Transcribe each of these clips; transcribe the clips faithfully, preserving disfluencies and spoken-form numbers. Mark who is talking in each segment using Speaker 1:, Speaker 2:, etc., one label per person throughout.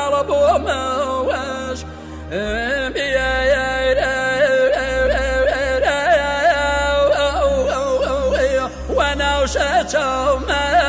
Speaker 1: طلب وموش وانا وشاتو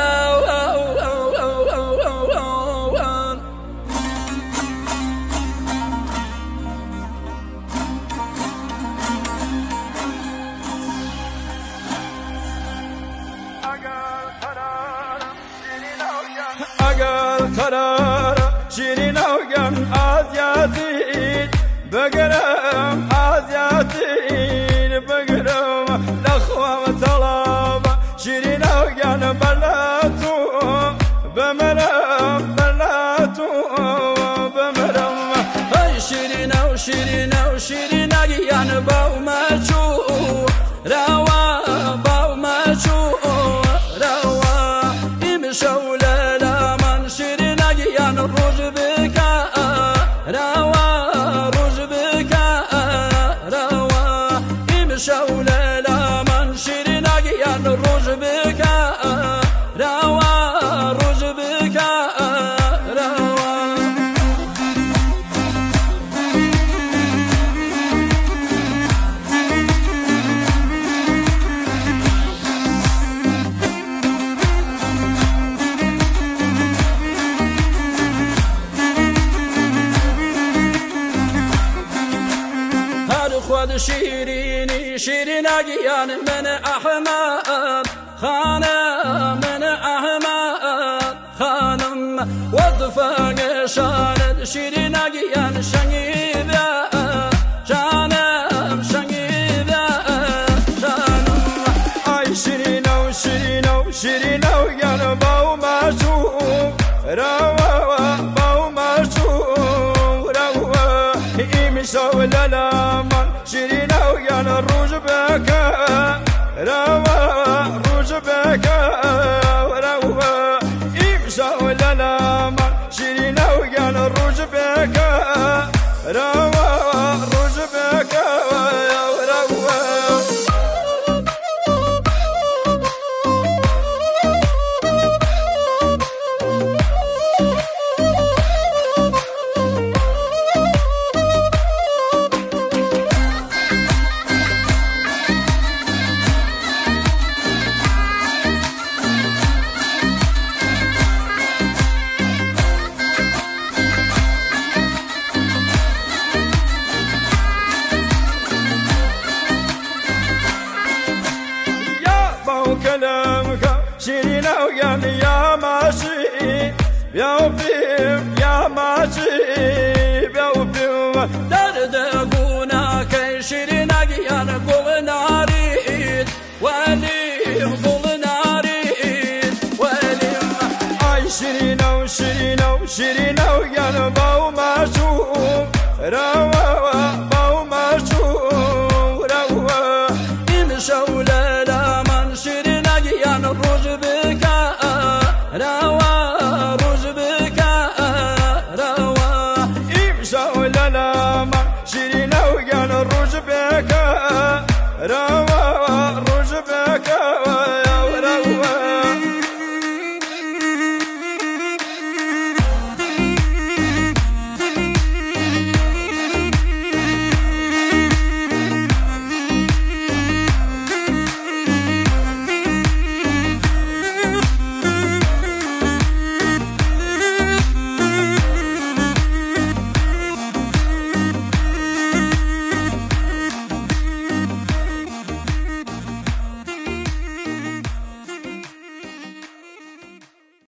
Speaker 2: اگر قرار شیرین اوگم آزیادین بگرم آزیادین بگرم لخوام طلب شیرین اوگم بلاتو بمرم بلاتو بمرم
Speaker 1: ای شیرین او شیرین او شیرین اگیان باو مچو روا باو مچو روا ایم شوله روز بکا روا روز بکا روا ایم شوله لمن شیرین اگیان روز بکا روا روز بکا روا خود شیرینی شیرین اگیان من احمد خانم من احمد خانم وضفاق شاند شیرین اگیان شنگیبه جانم شنگیبه جانم
Speaker 2: ای شیرینو شیرینو شیرینو یان باو ماشو روا باو ماشو روا ایم شوله لمن شیرین اوگان روز بکا روا روز بکا روا ایم شوله لمن شیرین اوگان روز بکا روا روز بکا روا كلامك شيرين اوغان يا ماشي بيو بيم يا ماشي بيو بيم
Speaker 1: درد قونا كي شيرين اغيان قول ناريد وليم قول ناريد وليم
Speaker 2: اي شيرين او شيرين او شيرين اوغان باو ماشو روا باو ماشو روا
Speaker 1: ام شوله روز بکا روا روز بکا روا
Speaker 2: ایم شوله لمن شیرین اوگان روز بکا روا